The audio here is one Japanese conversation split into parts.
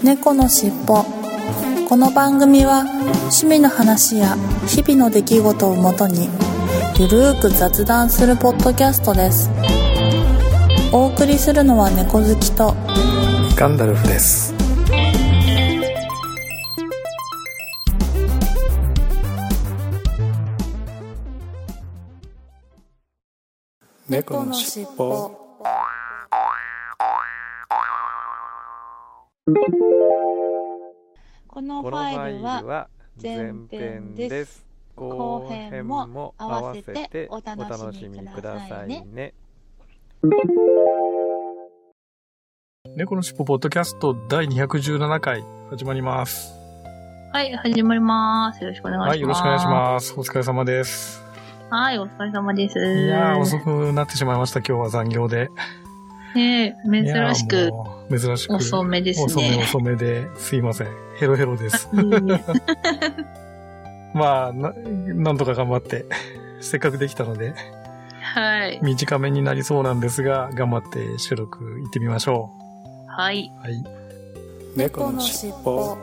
猫のしっぽ。この番組は趣味の話や日々の出来事をもとにゆるーく雑談するポッドキャストです。お送りするのは猫好きとガンダルフです。猫のしっぽ。 このファイルは前編です。後編も合わせてお楽しみくださいね。 猫のしっぽポッドキャスト第217回始まります。 はい、始まります。よろしくお願いします。 はい、よろしくお願いします。お疲れ様です。 はい、お疲れ様です。 いやー、遅くなってしまいました。今日は残業で。 ねえ、珍しく遅めですね。 遅めですいません。ヘロヘロです。まあなんとか頑張ってせっかくできたので、 はい。 短めになりそうなんですが、頑張って収録行ってみましょう。はい。 はい。 猫のしっぽ。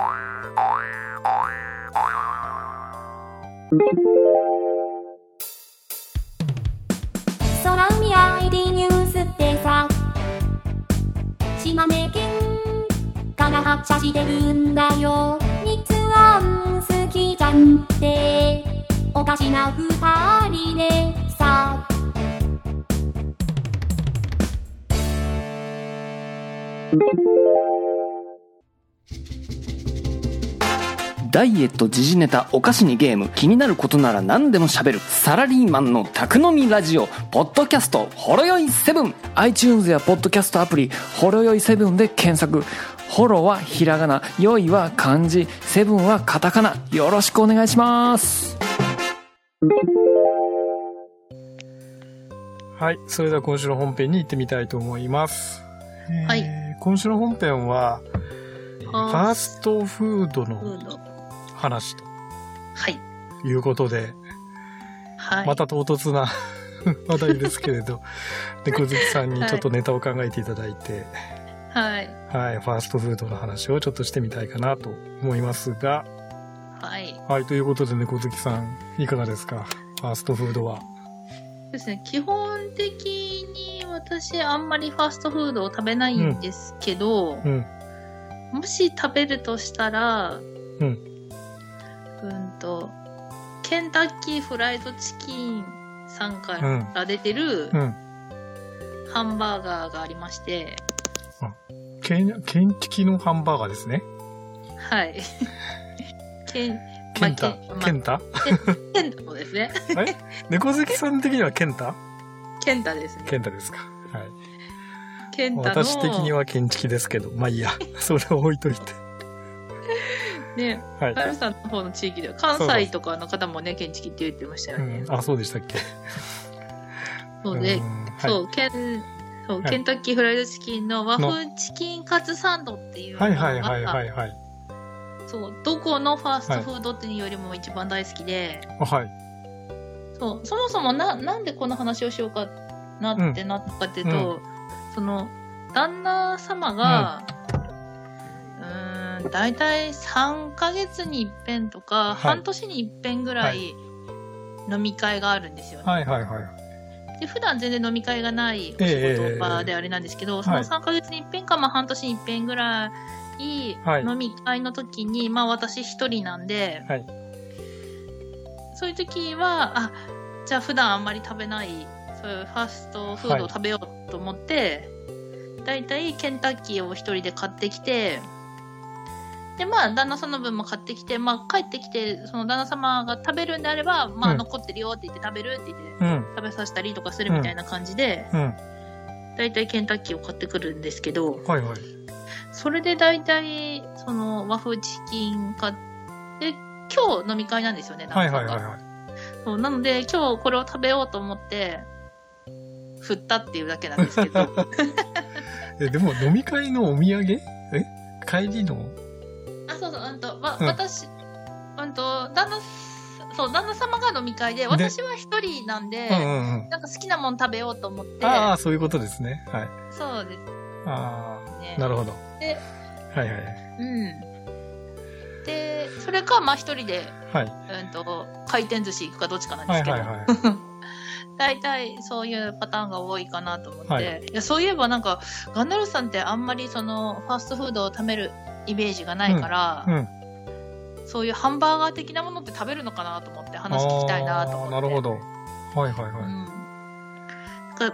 空海 ID ニュースってさ、島根県から発車してるんだよ。日安好きじゃんっておかしな二人でさ。 ダイエット、時事ネタ、お菓子にゲーム、気になることなら何でも喋るサラリーマンの宅飲みラジオポッドキャストほろよい7。 iTunes やポッドキャストアプリほろよい7で検索。ホロはひらがな、よいは漢字、7はカタカナ。よろしくお願いします。 はい、それでは今週の本編に行ってみたいと思います。 はい。 今週の本編はファーストフードの話ということで、 はい、 また唐突な話題ですけれど、猫好きさんにちょっとネタを考えていただいて、 はい、 はい、ファーストフードの話をちょっとしてみたいかなと思いますが、 はい、 はい、ということで猫好きさんいかがですか、ファーストフードは。 ですね、基本的に私あんまりファーストフードを食べないんですけど、もし食べるとしたら、ケンタッキーフライドチキンさんから出てるハンバーガーがありまして、 ケンチキのハンバーガーですね。 はい。ケンタのですね。 猫好きさん的にはケンタですね。 ケンタですか。はい。 ケンタの私的にはケンチキですけど、まあいいや、それを置いといて。 ね、はい。ハルさんの方の地域では、関西とかの方もね、ケンチキって言ってましたよね。 あ、そうでしたっけ。 そうで、ケンタッキーフライドチキンの和風チキンカツサンドっていうのが、そう、どこのファーストフードっていうよりも一番大好きで、 はい。 そう、そもそもなんでこの話をしようかなってなったかっていうと、その、旦那様が、だいたい3ヶ月に一遍とか、半年に一遍ぐらい飲み会があるんですよね。で、普段全然飲み会がないお仕事場であれなんですけど、その3ヶ月に一遍か、半年に一遍ぐらい飲み会の時に、私一人なんで、そういう時は、じゃあ普段あんまり食べない、そういうファーストフードを食べようと思って、だいたいケンタッキーを一人で買ってきて、で、旦那さんの分も買ってきて、帰ってきて、その旦那様が食べるんであれば、残ってるよって言って食べるって言って、食べさせたりとかするみたいな感じで、だいたいケンタッキーを買ってくるんですけど、それでだいたい、その和風チキン買って、今日飲み会なんですよね、旦那さんが。そうなので、今日これを食べようと思って、振ったっていうだけなんですけど。 でも飲み会のお土産？帰りの？ そう、私、旦那様が飲み会で、私は一人なんで、なんか好きなもん食べようと思って。 ああ、そういうことですね。はい。 そうです。 ああ、ね、なるほど。 で、 はいはい。 で、それか、まあ一人で、 はい。 回転寿司行くかどっちかなんですけど。はいはいはい。大体そういうパターンが多いかなと思って。はい、いやそういえばなんか、ガンダルフさんってあんまりその、ファーストフードを食べるイメージがないから、そういうハンバーガー的なものって食べるのかなと思って話聞きたいなと思って。 なるほど。はいはいはい。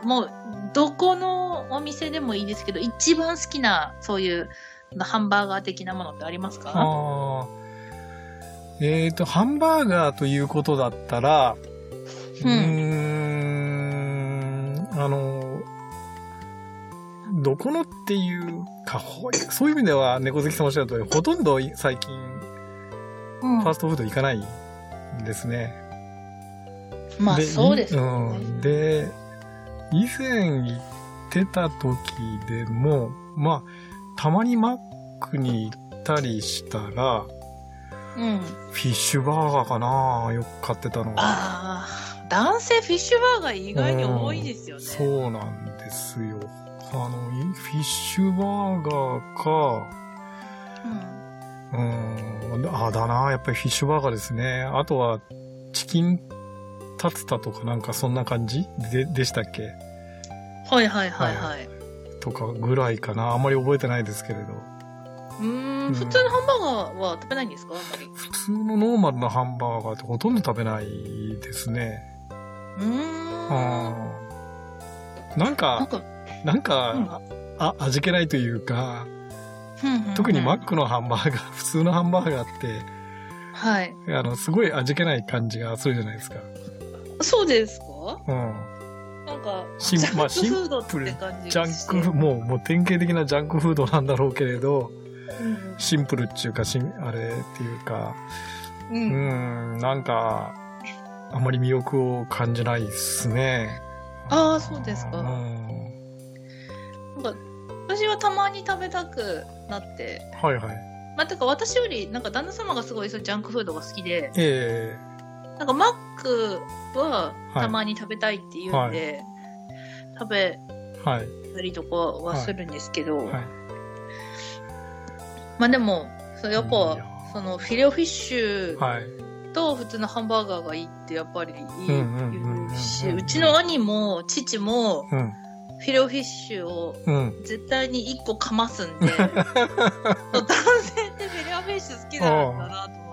もう、どこのお店でもいいですけど、一番好きな、そういう、ハンバーガー的なものってありますか？ ハンバーガーということだったら、どこのっていうか、そういう意味では猫好きさんおっしゃる通り、ほとんど最近、ファーストフード行かないんですね。 まあそうですね。 で、以前行ってた時でも、まあ、たまにマックに行ったりしたら、フィッシュバーガーかな、よく買ってたのは。 男性フィッシュバーガー意外に多いですよね。 そうなんですよ。フィッシュバーガーか、だな、やっぱりフィッシュバーガーですね。あとは、チキンタツタとかなんかそんな感じでしたっけ？ はいはいはいはい。 とかぐらいかな。あんまり覚えてないですけれど。 普通のハンバーガーは食べないんですか？あんまり。 普通のノーマルなハンバーガーってほとんど食べないですね。なんか、味気ないというか、特にマックのハンバーガー、普通のハンバーガーって、 はい。 すごい味気ない感じがするじゃないですか。 そうですか？なんか、ジャンクフードって感じがして。 もう典型的なジャンクフードなんだろうけれど、シンプルっていうか、あれっていうか、なんか、あまり魅力を感じないですね。 そうですか。なんか、私はたまに食べたくなって。 はいはい。 まあ、てか私より、なんか旦那様がすごいジャンクフードが好きで。なんかマックはたまに食べたいって言うんで、食べたりとかはするんですけど、まあでも、やっぱ、そのフィレオフィッシュと普通のハンバーガーがいいってやっぱり言うし、うちの兄も父も、フィレオフィッシュを絶対に1個かますんで、男性ってフィレオフィッシュ好きなんだなと思って。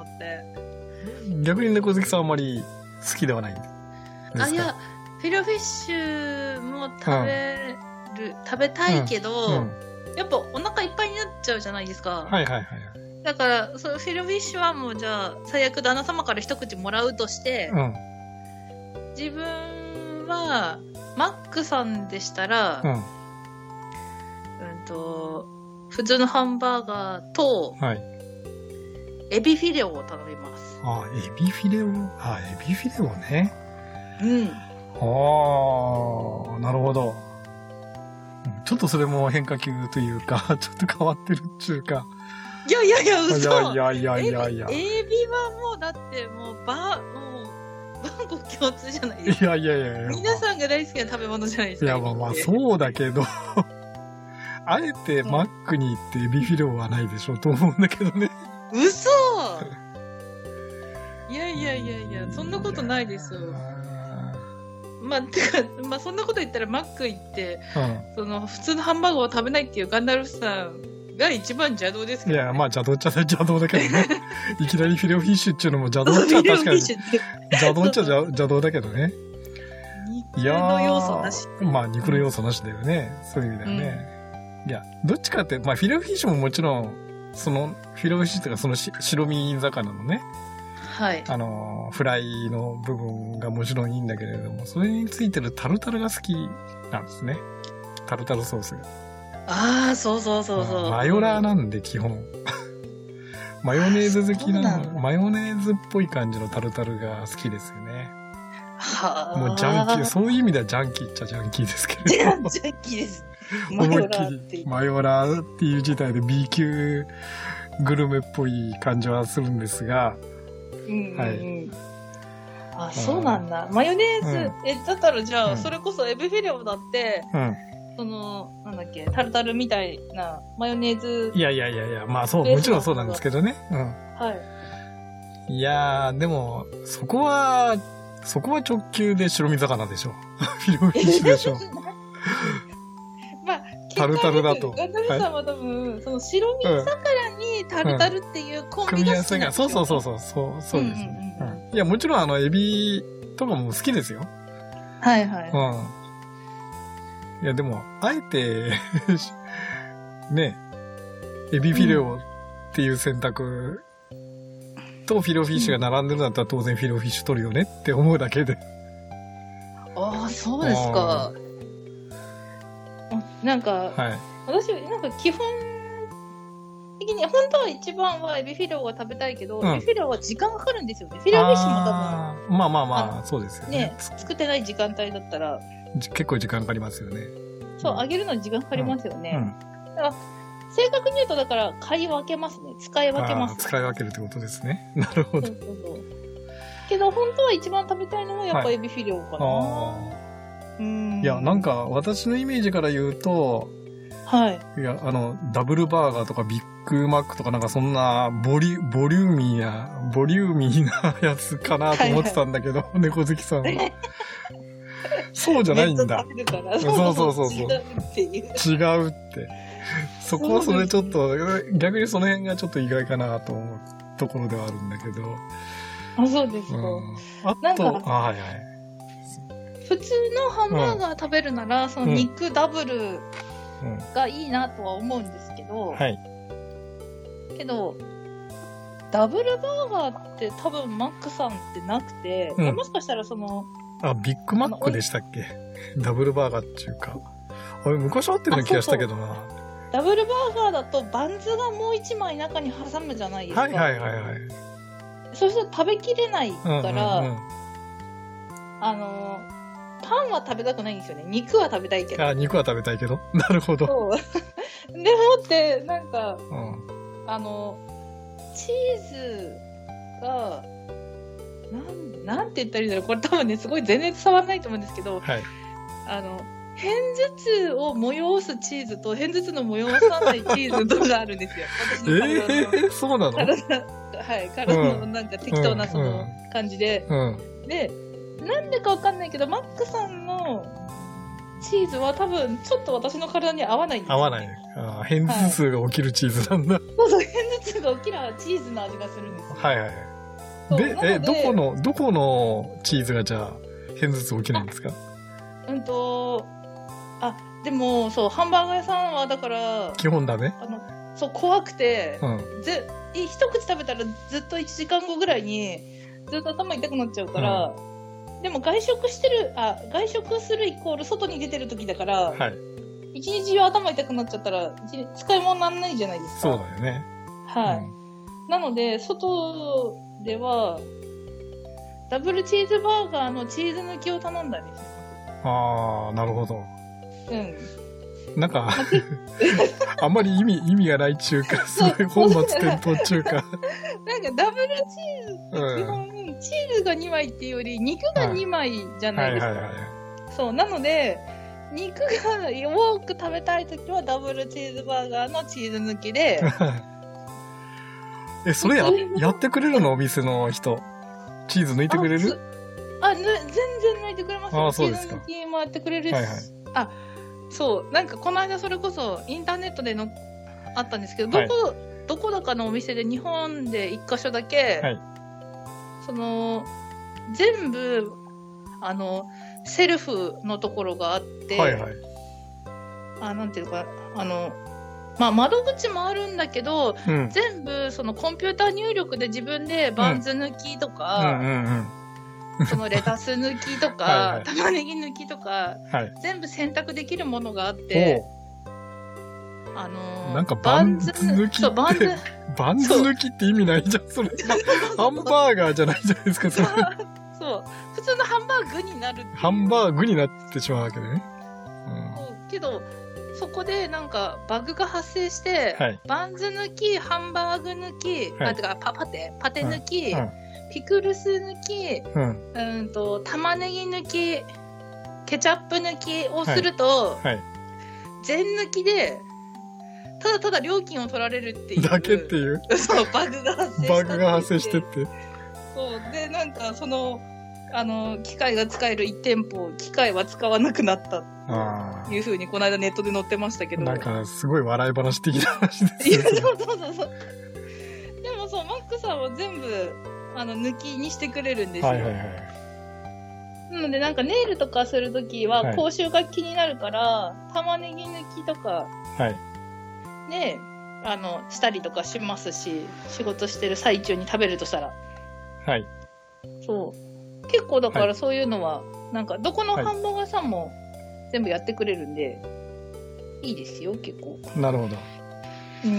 逆に猫好きさんあんまり好きではないんですか？ いや、フィレオフィッシュも食べたいけど、やっぱお腹いっぱいになっちゃうじゃないですか。だから、そのフィレオフィッシュはもうじゃあ、最悪旦那様から一口もらうとして、自分は、マックさんでしたら、普通のハンバーガーと、エビフィレオを頼みます。 エビフィレオ？エビフィレオね。なるほど。ちょっとそれも変化球というか、ちょっと変わってるっていうか。 いや、嘘。 いや。 エビはもう、だってもう、万国共通じゃないですか。いや。皆さんが大好きな食べ物じゃないですか。 いや、まあそうだけど、あえてマックに行ってエビフィレオはないでしょうと思うんだけどね。 嘘いや、そんなことないですよ。まあ、そんなこと言ったらマック行って、その、普通のハンバーガーを食べないっていうガンダルフさんが一番邪道ですけど、ね。いや、 まあ邪道っちゃ邪道だけどね。いきなりフィレオフィッシュっていうのも邪道っちゃ確かに。邪道っちゃ邪道だけどね。 肉の要素なし。 まあ、肉の要素なしだよね。そういう意味だよね。いや、どっちかって、まあ、フィレオフィッシュももちろん、その、フィレオフィッシュっていうか、その白身魚のね。フライの部分がもちろんいいんだけれども、それについてるタルタルが好きなんですね。タルタルソースが。 そう。 マヨラーなんで、基本。マヨネーズ好きなの。マヨネーズっぽい感じのタルタルが好きですよね。もうジャンキー、そういう意味ではジャンキーっちゃジャンキーですけれど。 ジャンキーです。 思いっきりマヨラーっていう自体で B 級グルメっぽい感じはするんですが、 そうなんだ。マヨネーズ、だったらじゃあ、それこそエビフィレオだって、 なんだっけ、タルタルみたいな、マヨネーズ。 いや、まあそう、もちろんそうなんですけどね。うん。 はい。 いやー、でも、そこは直球で白身魚でしょ。フィレオフィッシュでしょ。 まあ、 タルタルだと。 ガンダルさんは多分、その白身魚にタルタルっていうコンビが好きなんですよ。 そうですね。いや、もちろんエビとかも好きですよ。 はいはい。 いや、でも、あえて、ね、エビフィレオっていう選択とフィレオフィッシュが並んでるんだったら当然フィレオフィッシュ取るよねって思うだけで。 ああ、そうですか。なんか、 はい、 私、なんか基本的に、本当は一番はエビフィレオが食べたいけど、エビフィレオは時間かかるんですよね。フィレオフィッシュも多分。 まあ、そうですよね。 ね、作ってない時間帯だったら。 結構時間かかりますよね。 そう、揚げるのに時間かかりますよね。だから正確に言うと、だから、買い分けますね。使い分けます。 使い分けるってことですね。なるほど。そうけど、本当は一番食べたいのはやっぱエビフィレオかな。 いや、なんか、私のイメージから言うと、 はい。 いや、ダブルバーガーとかビッグマックとかなんかそんな、ボリューミーなやつかなと思ってたんだけど、猫好きさんは。そうじゃないんだ。そう。違うって。そこはそれちょっと、逆にその辺がちょっと意外かなと思うところではあるんだけど。 あ、そうですか。 あと、はい。 普通のハンバーガー食べるなら、その肉ダブルがいいなとは思うんですけど、 はい。 けど、ダブルバーガーって多分マックさんってなくて、もしかしたらビッグマックでしたっけ？ダブルバーガーっていうか。あれ、昔あってるような気がしたけどな。 ダブルバーガーだとバンズがもう一枚中に挟むじゃないですか。 はい。 そうすると食べきれないから、パンは食べたくないんですよね。肉は食べたいけど。 肉は食べたいけど。なるほど。 そう。でもって、なんか、チーズが、なんて言ったらいいんだろう。これ多分ね、すごい全然伝わらないと思うんですけど、 はい。 片頭痛を催すチーズと片頭痛の催さないチーズとかあるんですよ。私の体の。 そうなの？ はい、体のなんか適当なその感じで。で、なんでかわかんないけど、マックさんのチーズは多分ちょっと私の体に合わないんですよ。 合わない。片頭痛が起きるチーズなんだ。 そう、片頭痛が起きるチーズの味がするんですよ。 はい。で、どこのチーズがじゃあ片頭痛起きないんですか？ でも、そう、ハンバーガー屋さんは、だから、 基本ダメ？ そう、怖くて、一口食べたらずっと1時間後ぐらいに、ずっと頭痛くなっちゃうから、でも外食するイコール外に出てる時だから、一日中頭痛くなっちゃったら、使い物にならないじゃないですか。 そうだよね。 はい。なので、外では、ダブルチーズバーガーのチーズ抜きを頼んだんですよ。 ああ、なるほど。なんか、あんまり意味がない中華、すごい本末転倒中華。 なんかダブルチーズって基本、チーズが2枚っていうより肉が2枚じゃないですか。そう、なので、肉が多く食べたいときはダブルチーズバーガーのチーズ抜きで。 それやってくれるの？お店の人。チーズ抜いてくれる？ 全然抜いてくれますよ。 そうですか。 チーズ抜きもやってくれるし。そう、なんかこの間それこそインターネットであったんですけど、どこだかのお店で日本で1箇所だけ、全部、セルフのところがあって、なんていうか、窓口もあるんだけど、全部そのコンピューター入力で自分でバンズ抜きとか、そのレタス抜きとか玉ねぎ抜きとか、全部選択できるものがあって、 なんかバンズ抜きってバンズ抜きって意味ないじゃん、それ。ハンバーガーじゃないじゃないですか、それ。 そう、普通のハンバーグになるっていう。 ハンバーグになってしまうわけでね。 けどそこでなんかバグが発生して、バンズ抜き、ハンバーグ抜き、パテ抜き、ピクルス抜き、玉ねぎ抜き、ケチャップ抜きをすると、 全抜きで、ただただ料金を取られるっていう。 だけっていう。 そう、バグが発生してって。そう。で、なんか機械が使える1店舗、機械は使わなくなったっていう風にこの間ネットで載ってましたけど。 なんかすごい笑い話的な話ですよね。いや、そう。でもそう、マックさんは全部、抜きにしてくれるんですよ。はいはいはい。なのでなんかネイルとかするときは口臭が気になるから、玉ねぎ抜きとか、はい。で、したりとかしますし、仕事してる最中に食べるとしたら。はい。そう。結構だからそういうのは、なんかどこのハンバーガーさんも全部やってくれるんで、いいですよ、結構。 なるほど。 うん。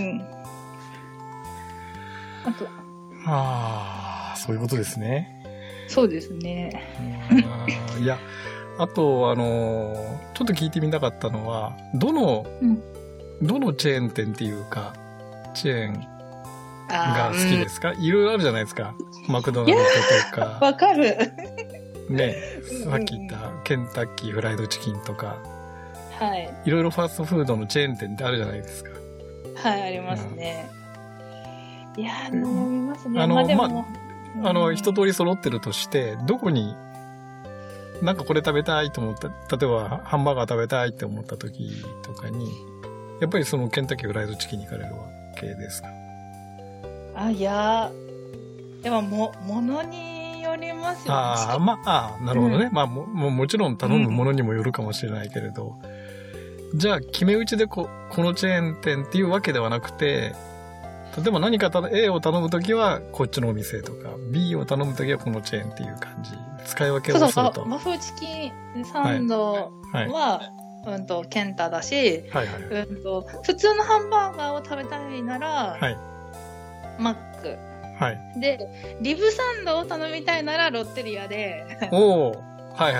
あと。 そういうことですね。 そうですね。 いや、あと、ちょっと聞いてみたかったのは、どのチェーン店っていうか、チェーンが好きですか？いろいろあるじゃないですか。マクドナルドとか。 わかる。 ね、さっき言ったケンタッキーフライドチキンとか。 はい。 いろいろファーストフードのチェーン店ってあるじゃないですか。 はい、ありますね。いやー、悩みますね。 一通り揃ってるとして、どこに、なんかこれ食べたいと思った、例えばハンバーガー食べたいって思った時とかに、やっぱりそのケンタッキーフライドチキンに行かれるわけですか？ いやー、でもものによりますよね。 なるほどね。もちろん頼むものにもよるかもしれないけれど、じゃあ決め打ちでこのチェーン店っていうわけではなくて、例えば何かA を頼むときはこっちのお店とか、B を頼むときはこのチェーンっていう感じ。使い分けをすると。 和風チキンサンドは、ケンタだし、普通のハンバーガーを食べたいなら、マック。はい。で、リブサンドを頼みたいならロッテリアで。 おー。はい。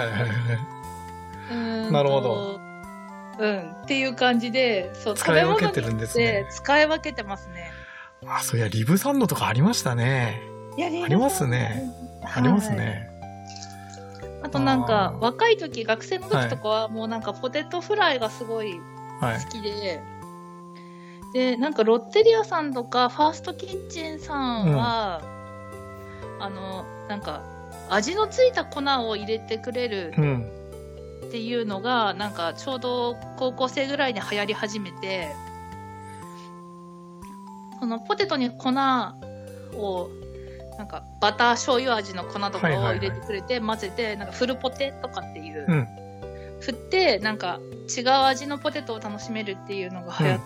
なるほど。 っていう感じで、そう、 使い分けてるんですね。 使い分けてますね。 そういや、リブサンドとかありましたね。 いや、 ありますね。ありますね。 あとなんか、若い時、学生の時とかはもうなんかポテトフライがすごい好きで、で、なんかロッテリアさんとかファーストキッチンさんは、なんか味のついた粉を入れてくれるっていうのが、なんかちょうど高校生ぐらいに流行り始めて、そのポテトに粉を、なんかバター醤油味の粉とかを入れてくれて混ぜて、なんかフルポテとかっていう、振って、なんか違う味のポテトを楽しめるっていうのが流行って、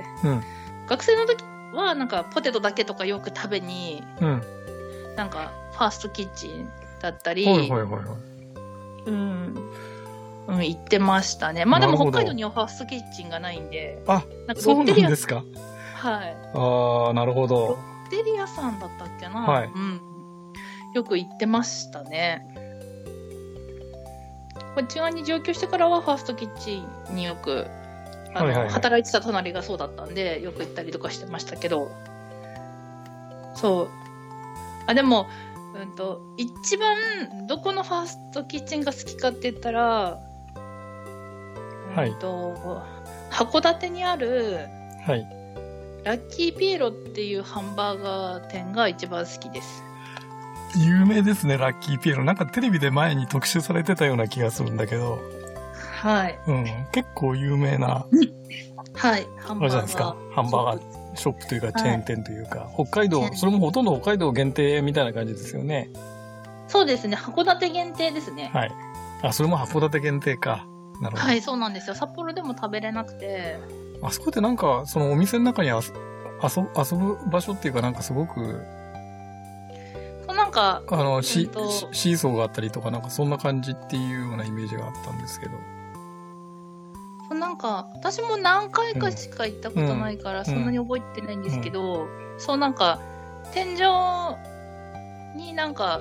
学生の時はなんかポテトだけとかよく食べに、なんかファーストキッチンだったり、行ってましたね。まあでも北海道にはファーストキッチンがないんで、 なんかそうなんですか？ はい。 なるほど。 ロッテリアさんだったっけな？はい。よく行ってましたね。こちらに上京してからはファーストキッチンによく、働いてた隣がそうだったんで、よく行ったりとかしてましたけど。そう。でも、一番どこのファーストキッチンが好きかって言ったら、函館にある、ラッキーピエロっていうハンバーガー店が一番好きです。 有名ですね、ラッキーピエロ。なんかテレビで前に特集されてたような気がするんだけど。 はい。 結構有名な。 はい。 ハンバーガー。あれじゃないですか。ハンバーガーショップというかチェーン店というか、北海道、それもほとんど北海道限定みたいな感じですよね。 そうですね。函館限定ですね。 はい。それも函館限定か。なるほど。 はい、そうなんですよ。札幌でも食べれなくて。 あそこってなんか、そのお店の中に遊ぶ場所っていうかなんかすごく、 なんか、 シーソーがあったりとかなんかそんな感じっていうようなイメージがあったんですけど。 なんか、私も何回かしか行ったことないからそんなに覚えてないんですけど、そうなんか、天井になんか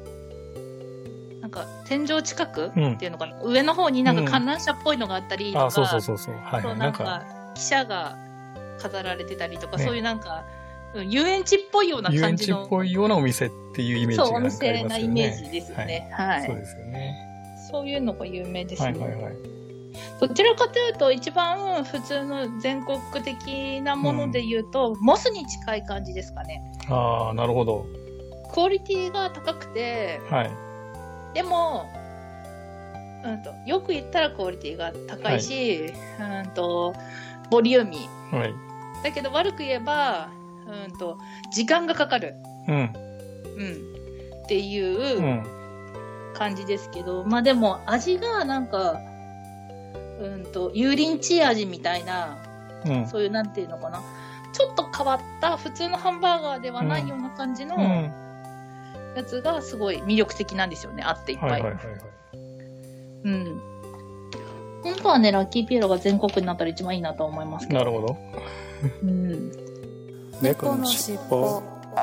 天井近くっていうのかな、上の方になんか観覧車っぽいのがあったりとか、 そう。 なんか、汽車が飾られてたりとか、そういうなんか、遊園地っぽいような感じの。遊園地っぽいようなお店っていうイメージがありますよね。 そう、お店なイメージですね。はい。 そうですよね。 そういうのが有名ですね。 どちらかというと一番普通の全国的なもので言うと、モスに近い感じですかね。 ああ、なるほど。 クオリティが高くて、 はい。 でも、よく言ったらクオリティが高いし、はい、ボリューミー。はい。だけど悪く言えば、時間がかかる。うん。っていう感じですけど、まあでも味がなんか、油淋鶏味みたいな、そういうなんていうのかな。ちょっと変わった普通のハンバーガーではないような感じのやつがすごい魅力的なんですよね。あっていっぱい。はいはいはいはい。うん。本当はね、ラッキーピエロが全国になったら一番いいなと思いますけど。 なるほど。 うん。 猫のしっぽ。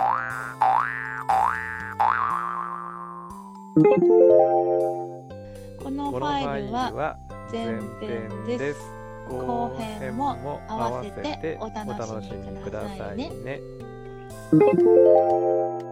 このファイルは前編です。後編も合わせてお楽しみくださいね。